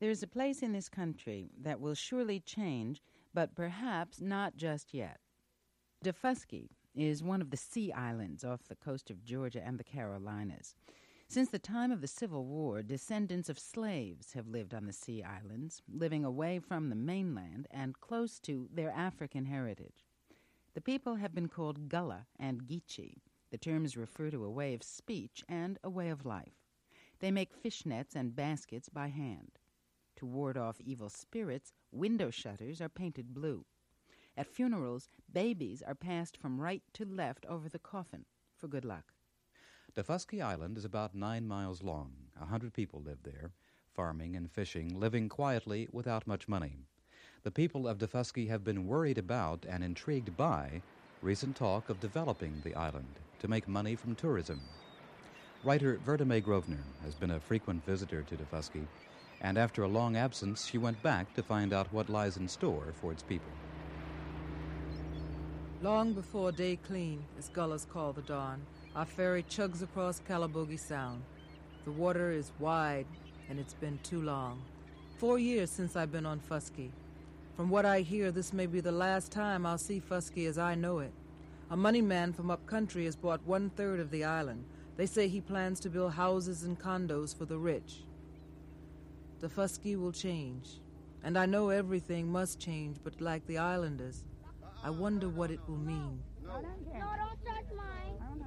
There's a place in this country that will surely change, but perhaps not just yet. Daufuskie is one of the sea islands off the coast of Georgia and the Carolinas. Since the time of the Civil War, descendants of slaves have lived on the sea islands, living away from the mainland and close to their African heritage. The people have been called Gullah and Geechee. The terms refer to a way of speech and a way of life. They make fishnets and baskets by hand. To ward off evil spirits, window shutters are painted blue. At funerals, babies are passed from right to left over the coffin for good luck. Daufuskie Island is about 9 miles long. 100 people live there, farming and fishing, living quietly without much money. The people of Daufuskie have been worried about and intrigued by recent talk of developing the island to make money from tourism. Writer Verta Mae Grosvenor has been a frequent visitor to Daufuskie, and after a long absence, she went back to find out what lies in store for its people. Long before day clean, as gullahs call the dawn, our ferry chugs across Calabogie Sound. The water is wide, and it's been too long. 4 years since I've been on Fuskie. From what I hear, this may be the last time I'll see Fuskie as I know it. A money man from up country has bought 1/3 of the island. They say he plans to build houses and condos for the rich. Daufuskie will change, and I know everything must change, but like the islanders, I wonder what it will mean. No, don't touch mine.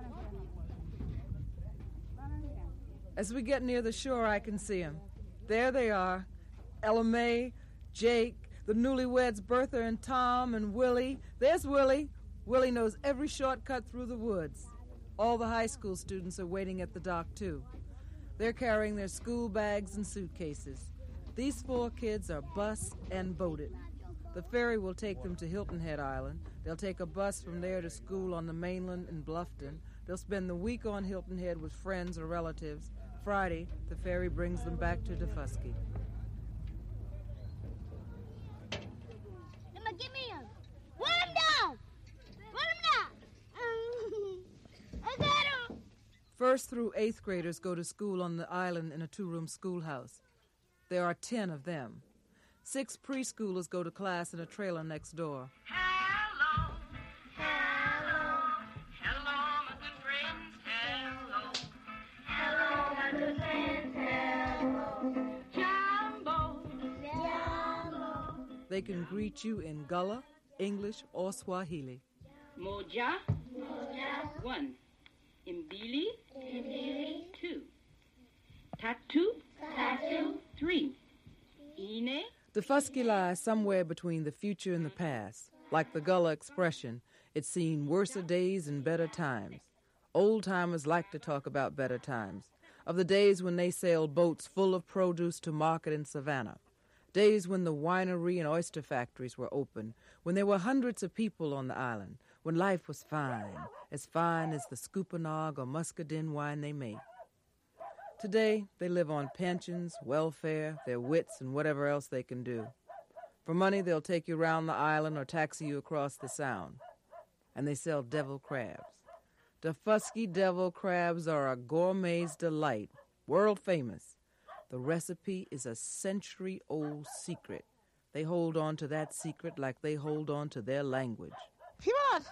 As we get near the shore, I can see them. There they are. Ella Mae, Jake, the newlyweds Bertha and Tom and Willie. There's Willie. Willie knows every shortcut through the woods. All the high school students are waiting at the dock, too. They're carrying their school bags and suitcases. These 4 kids are bused and boated. The ferry will take them to Hilton Head Island. They'll take a bus from there to school on the mainland in Bluffton. They'll spend the week on Hilton Head with friends or relatives. Friday, the ferry brings them back to Daufuskie. Emma, give me him. Put him down. Put him down. I got him. 1st through 8th graders go to school on the island in a 2-room schoolhouse. There are 10 of them. 6 preschoolers go to class in a trailer next door. Hello, hello, hello, my good friends, hello. Hello, my good friends, hello. Jumbo, Jumbo. They can greet you in Gullah, English, or Swahili. Moja, Moja. 1. Imbili, Imbili. 2. Tatu, Tatu. 3. Ine. Daufuskie lies somewhere between the future and the past. Like the Gullah expression, it's seen worser days and better times. Old-timers like to talk about better times, of the days when they sailed boats full of produce to market in Savannah, days when the winery and oyster factories were open, when there were hundreds of people on the island, when life was fine as the Scuppernong or Muscadine wine they make. Today, they live on pensions, welfare, their wits, and whatever else they can do. For money, they'll take you around the island or taxi you across the Sound. And they sell devil crabs. Daufuskie devil crabs are a gourmet's delight, world famous. The recipe is a century-old secret. They hold on to that secret like they hold on to their language. What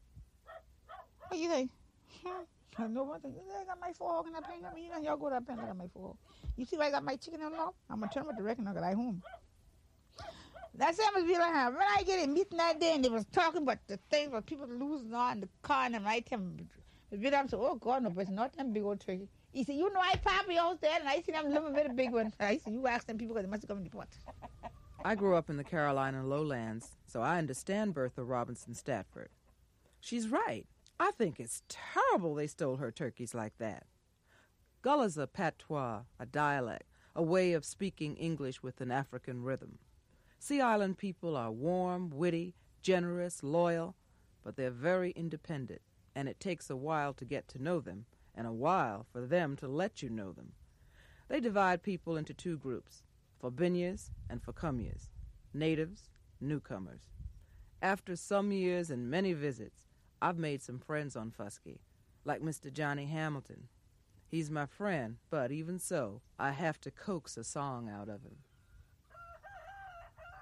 do you think? I know one thing. I got my fork and I pay me, and y'all go up and look at my fork. You see where I got my chicken and love? I'm going to turn with the reckon I got at home. That's how much real I have. When I get a meeting that day and they was talking about the things about people losing on the car and I tell them, I'm so, oh God, no, but it's not them big old turkey. He said, you know, I probably out there and I see them living with a big one. I said, you ask them people because they must have come in the pot. I grew up in the Carolina lowlands, so I understand Bertha Robinson Stafford. She's right. I think it's terrible they stole her turkeys like that. Gullah's a patois, a dialect, a way of speaking English with an African rhythm. Sea Island people are warm, witty, generous, loyal, but they're very independent, and it takes a while to get to know them, and a while for them to let you know them. They divide people into 2 groups, Fobinyas and Focumyas, natives, newcomers. After some years and many visits, I've made some friends on Fuskie, like Mr. Johnny Hamilton. He's my friend, but even so, I have to coax a song out of him.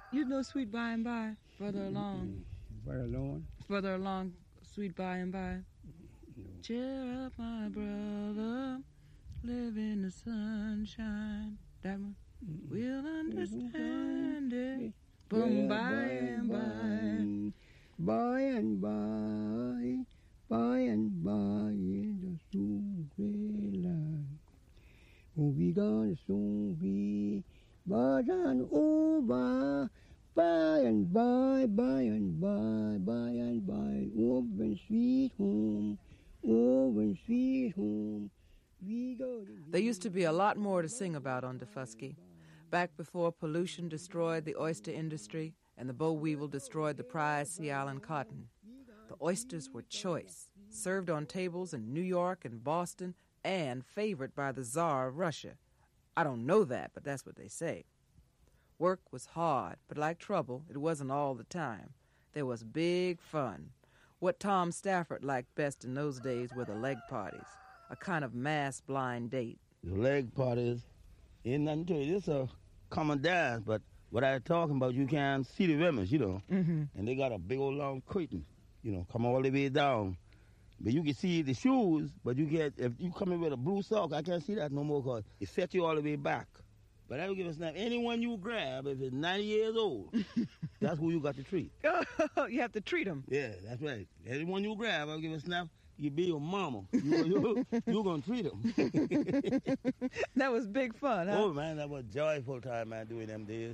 You know Sweet By and By, further along. Further along? Further along, Sweet By and By. No. Cheer up, my brother, live in the sunshine. That one? We'll understand it from by and by. By and by, by and by, in the soon gray line. Oh, we gonna soon be by and over, by and by, by and by, by and by, over and sweet home, over and sweet home. We go. There used to be a lot more to sing about on Daufuskie. Back before pollution destroyed the oyster industry and the boll weevil destroyed the prized Sea Island cotton, the oysters were choice, served on tables in New York and Boston, and favored by the Tsar of Russia. I don't know that, but that's what they say. Work was hard, but like trouble, it wasn't all the time. There was big fun. What Tom Stafford liked best in those days were the leg parties, a kind of mass blind date. The leg parties ain't nothing to it. It's a common dance, but what I'm talking about, you can't see the women, you know. Mm-hmm. And they got a big old long curtain, you know, come all the way down. But you can see the shoes, but you get, if you come in with a blue sock, I can't see that no more because it sets you all the way back. But I will give a snap. Anyone you grab, if it's 90 years old, that's who you got to treat. You have to treat them. Yeah, that's right. Anyone you grab, I'll give a snap. You be your mama. You're going to treat them. That was big fun, huh? Oh, man, that was a joyful time, man, doing them days.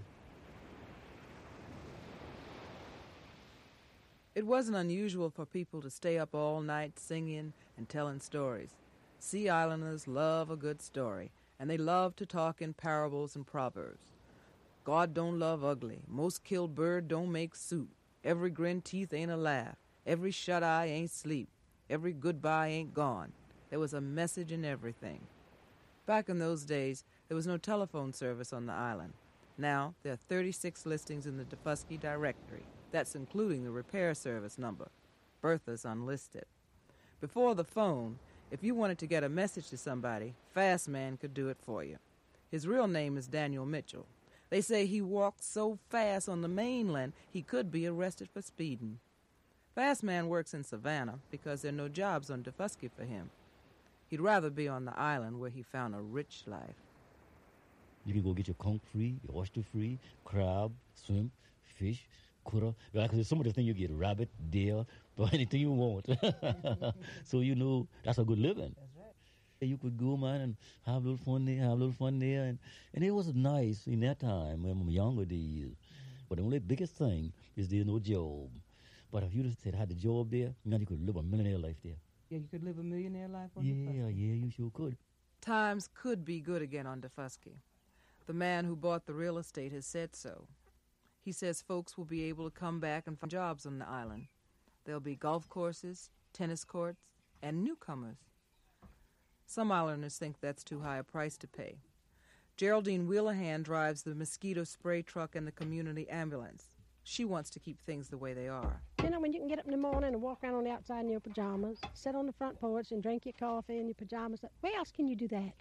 It wasn't unusual for people to stay up all night singing and telling stories. Sea Islanders love a good story, and they love to talk in parables and proverbs. God don't love ugly. Most killed bird don't make soup. Every grin teeth ain't a laugh. Every shut eye ain't sleep. Every goodbye ain't gone. There was a message in everything. Back in those days, there was no telephone service on the island. Now, there are 36 listings in the Daufuskie directory. That's including the repair service number. Bertha's unlisted. Before the phone, if you wanted to get a message to somebody, Fast Man could do it for you. His real name is Daniel Mitchell. They say he walked so fast on the mainland he could be arrested for speeding. Fast Man works in Savannah because there are no jobs on Daufuskie for him. He'd rather be on the island where he found a rich life. You can go get your conch free, your oyster free, crab, shrimp, fish, quarter. Because some of the things you get rabbit, deer, or anything you want. So you know that's a good living. That's right. You could go, man, and have a little fun there, and it was nice in that time when my younger days. But the only biggest thing is there's no job. But if you just had a job there, man, you could live a millionaire life there. Yeah, you could live a millionaire life on Daufuskie. Daufuskie. Yeah, you sure could. Times could be good again on Daufuskie. The man who bought the real estate has said so. He says folks will be able to come back and find jobs on the island. There'll be golf courses, tennis courts, and newcomers. Some islanders think that's too high a price to pay. Geraldine Wheelahan drives the mosquito spray truck and the community ambulance. She wants to keep things the way they are. You know, when you can get up in the morning and walk around on the outside in your pajamas, sit on the front porch and drink your coffee in your pajamas, where else can you do that?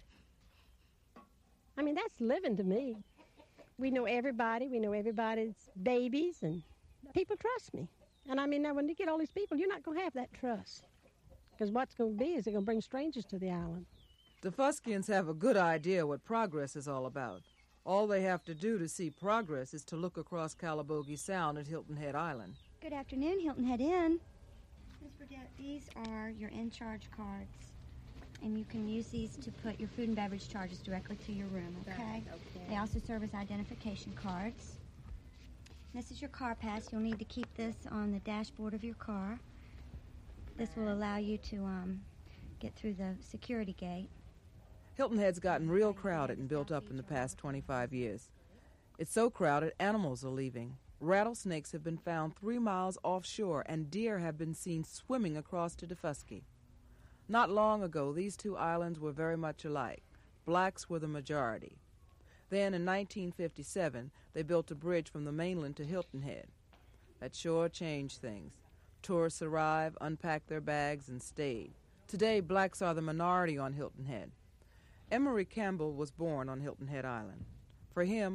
I mean, that's living to me. We know everybody. We know everybody's babies, and people trust me. And I mean, now when you get all these people, you're not going to have that trust. Because what's going to be is they're going to bring strangers to the island. Daufusquians have a good idea what progress is all about. All they have to do to see progress is to look across Calabogie Sound at Hilton Head Island. Good afternoon, Hilton Head Inn. Ms. Burdett, these are your in-charge cards. And you can use these to put your food and beverage charges directly to your room, okay? They also serve as identification cards. This is your car pass. You'll need to keep this on the dashboard of your car. This will allow you to get through the security gate. Hilton Head's gotten real crowded and built up in the past 25 years. It's so crowded, animals are leaving. Rattlesnakes have been found 3 miles offshore, and deer have been seen swimming across to Daufuskie. Not long ago, these two islands were very much alike. Blacks were the majority. Then, in 1957, they built a bridge from the mainland to Hilton Head. That sure changed things. Tourists arrived, unpacked their bags, and stayed. Today, blacks are the minority on Hilton Head. Emery Campbell was born on Hilton Head Island. For him,